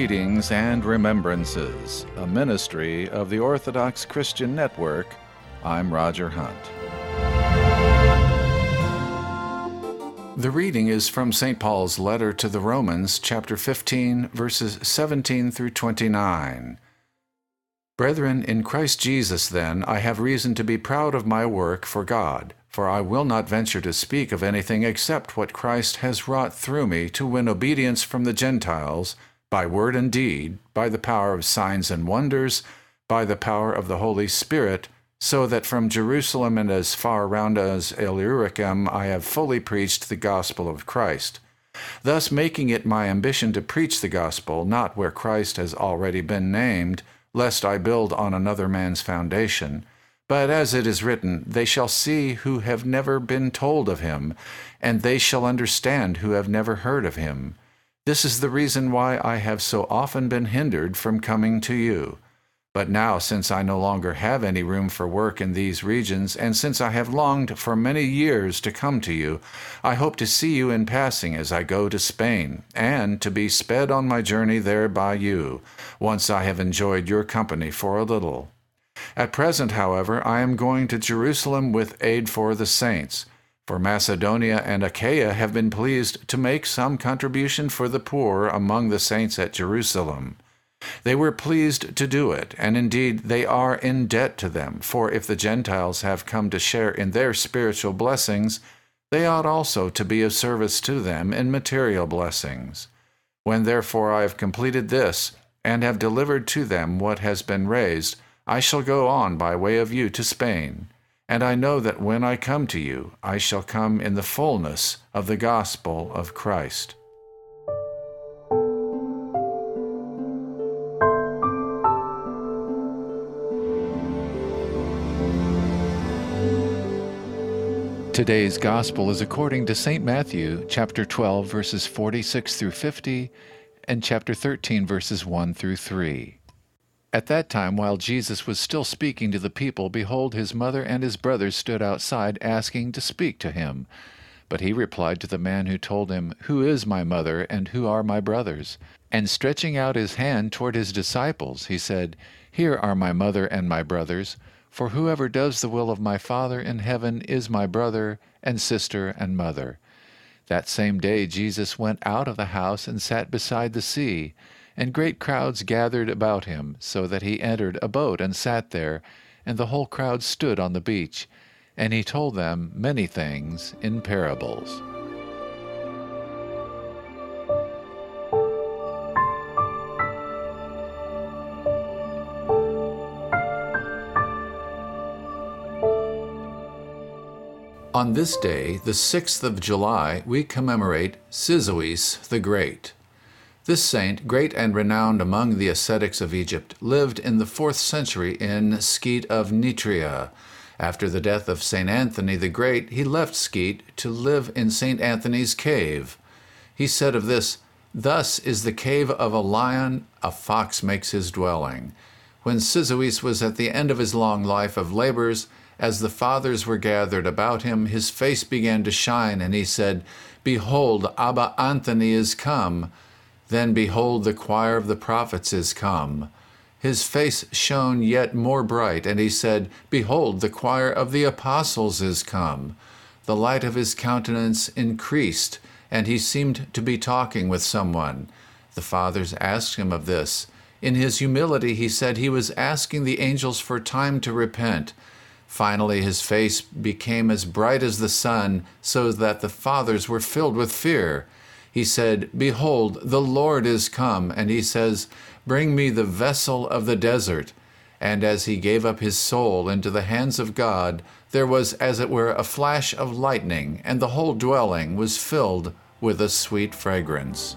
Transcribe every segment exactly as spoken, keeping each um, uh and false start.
Readings and Remembrances, a ministry of the Orthodox Christian Network. I'm Roger Hunt. The reading is from Saint Paul's letter to the Romans, chapter fifteen, verses seventeen through twenty-nine. Brethren, in Christ Jesus, then, I have reason to be proud of my work for God, for I will not venture to speak of anything except what Christ has wrought through me to win obedience from the Gentiles, by word and deed, by the power of signs and wonders, by the power of the Holy Spirit, so that from Jerusalem and as far round as Illyricum I have fully preached the gospel of Christ, thus making it my ambition to preach the gospel not where Christ has already been named, lest I build on another man's foundation. But as it is written, they shall see who have never been told of him, and they shall understand who have never heard of him. This is the reason why I have so often been hindered from coming to you. But now, since I no longer have any room for work in these regions, and since I have longed for many years to come to you, I hope to see you in passing as I go to Spain, and to be sped on my journey there by you, once I have enjoyed your company for a little. At present, however, I am going to Jerusalem with aid for the saints, for Macedonia and Achaia have been pleased to make some contribution for the poor among the saints at Jerusalem. They were pleased to do it, and indeed they are in debt to them, for if the Gentiles have come to share in their spiritual blessings, they ought also to be of service to them in material blessings. When therefore I have completed this, and have delivered to them what has been raised, I shall go on by way of you to Spain. And I know that when I come to you, I shall come in the fullness of the gospel of Christ. Today's gospel is according to Saint Matthew, chapter twelve, verses forty-six through fifty, and chapter thirteen, verses one through three. At that time, while Jesus was still speaking to the people, behold, his mother and his brothers stood outside, asking to speak to him. But he replied to the man who told him, Who is my mother, and who are my brothers? And stretching out his hand toward his disciples, he said, Here are my mother and my brothers, for whoever does the will of my Father in heaven is my brother and sister and mother. That same day Jesus went out of the house and sat beside the sea, and great crowds gathered about him, so that he entered a boat and sat there, and the whole crowd stood on the beach. And he told them many things in parables. On this day, the sixth of July, we commemorate Cyzois the Great. This saint, great and renowned among the ascetics of Egypt, lived in the fourth century in Skete of Nitria. After the death of Saint Anthony the Great, he left Skete to live in Saint Anthony's cave. He said of this, Thus is the cave of a lion, a fox makes his dwelling. When Cyzois was at the end of his long life of labors, as the fathers were gathered about him, his face began to shine, and he said, Behold, Abba Anthony is come. Then behold, the choir of the prophets is come. His face shone yet more bright, and he said, Behold, the choir of the apostles is come. The light of his countenance increased, and he seemed to be talking with someone. The fathers asked him of this. In his humility he said he was asking the angels for time to repent. Finally his face became as bright as the sun, so that the fathers were filled with fear. He said, Behold, the Lord is come, and he says, Bring me the vessel of the desert. And as he gave up his soul into the hands of God, there was as it were a flash of lightning, and the whole dwelling was filled with a sweet fragrance.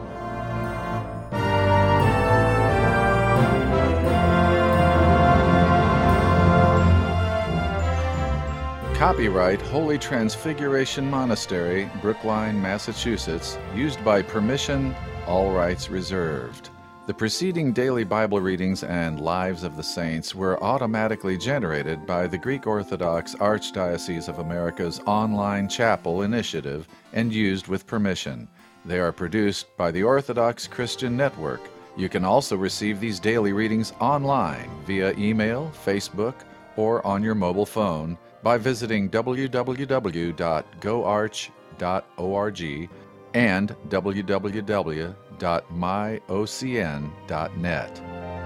Copyright Holy Transfiguration Monastery, Brookline, Massachusetts, used by permission, all rights reserved. The preceding daily Bible readings and Lives of the Saints were automatically generated by the Greek Orthodox Archdiocese of America's online chapel initiative and used with permission. They are produced by the Orthodox Christian Network, You can also receive these daily readings online via email, Facebook, or on your mobile phone by visiting w w w dot go arch dot org and w w w dot my o c n dot net.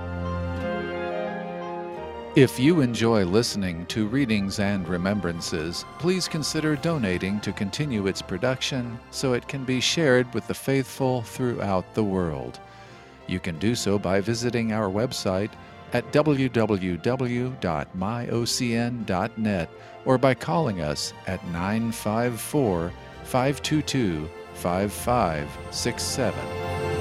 If you enjoy listening to Readings and Remembrances, please consider donating to continue its production so it can be shared with the faithful throughout the world. You can do so by visiting our website at w w w dot my o c n dot net or by calling us at nine five four, five two two, five five six seven.